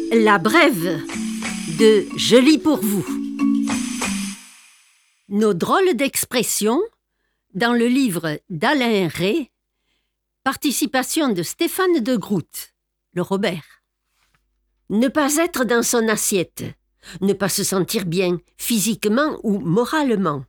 La brève de Je lis pour vous. Nos drôles d'expressions dans le livre d'Alain Rey, participation de Stéphane de Groot, le Robert. Ne pas être dans son assiette, ne pas se sentir bien, physiquement ou moralement.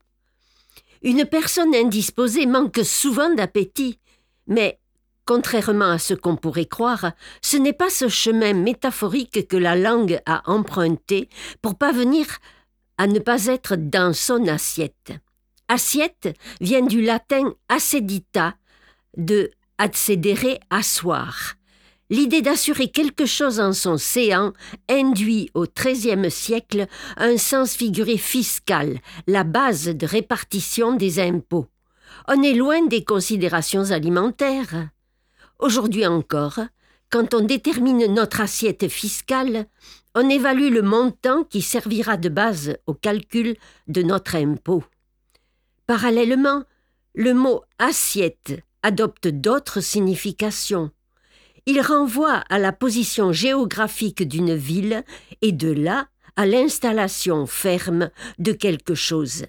Une personne indisposée manque souvent d'appétit, mais contrairement à ce qu'on pourrait croire, ce n'est pas ce chemin métaphorique que la langue a emprunté pour parvenir à ne pas être dans son assiette. Assiette vient du latin assedita, de accedere, asseoir. L'idée d'assurer quelque chose en son séant induit au XIIIe siècle un sens figuré fiscal, la base de répartition des impôts. On est loin des considérations alimentaires. Aujourd'hui encore, quand on détermine notre assiette fiscale, on évalue le montant qui servira de base au calcul de notre impôt. Parallèlement, le mot « assiette » adopte d'autres significations. Il renvoie à la position géographique d'une ville et de là à l'installation ferme de quelque chose.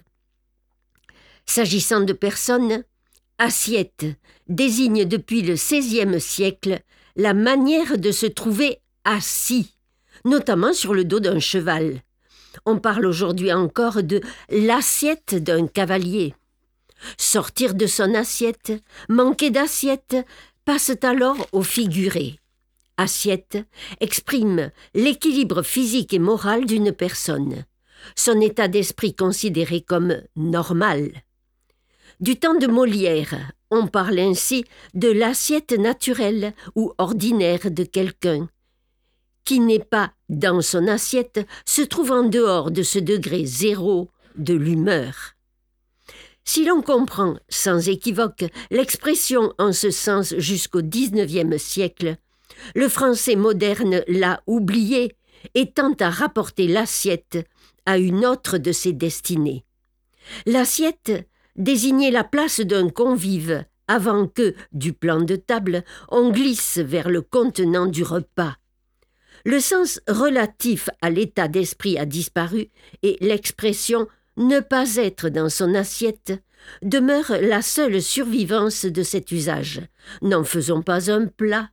S'agissant de personnes, assiette désigne depuis le XVIe siècle la manière de se trouver assis, notamment sur le dos d'un cheval. On parle aujourd'hui encore de l'assiette d'un cavalier. Sortir de son assiette, manquer d'assiette, passe alors au figuré. Assiette exprime l'équilibre physique et moral d'une personne, son état d'esprit considéré comme normal. Du temps de Molière, on parle ainsi de l'assiette naturelle ou ordinaire de quelqu'un, qui n'est pas dans son assiette, se trouve en dehors de ce degré zéro de l'humeur. Si l'on comprend sans équivoque l'expression en ce sens jusqu'au XIXe siècle, le français moderne l'a oublié et tend à rapporter l'assiette à une autre de ses destinées. L'assiette désignait la place d'un convive avant que, du plan de table, on glisse vers le contenant du repas. Le sens relatif à l'état d'esprit a disparu et l'expression « ne pas être dans son assiette » demeure la seule survivance de cet usage. N'en faisons pas un plat.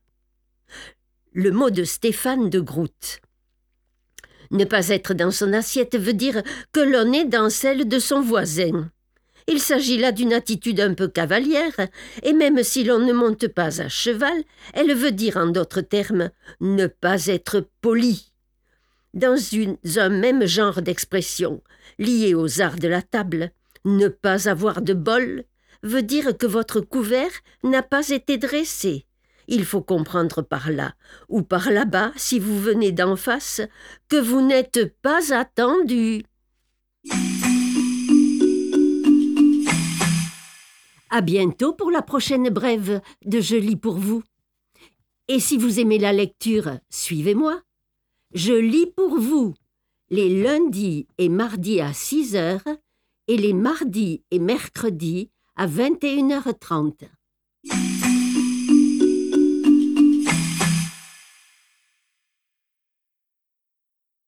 Le mot de Stéphane de Groot. Ne pas être dans son assiette veut dire que l'on est dans celle de son voisin. Il s'agit là d'une attitude un peu cavalière, et même si l'on ne monte pas à cheval, elle veut dire en d'autres termes ne pas être poli. Dans un même genre d'expression, liée aux arts de la table, ne pas avoir de bol veut dire que votre couvert n'a pas été dressé. Il faut comprendre par là, ou par là-bas, si vous venez d'en face, que vous n'êtes pas attendu. À bientôt pour la prochaine brève de Je lis pour vous. Et si vous aimez la lecture, suivez-moi. Je lis pour vous les lundis et mardis à 6h et les mardis et mercredis à 21h30.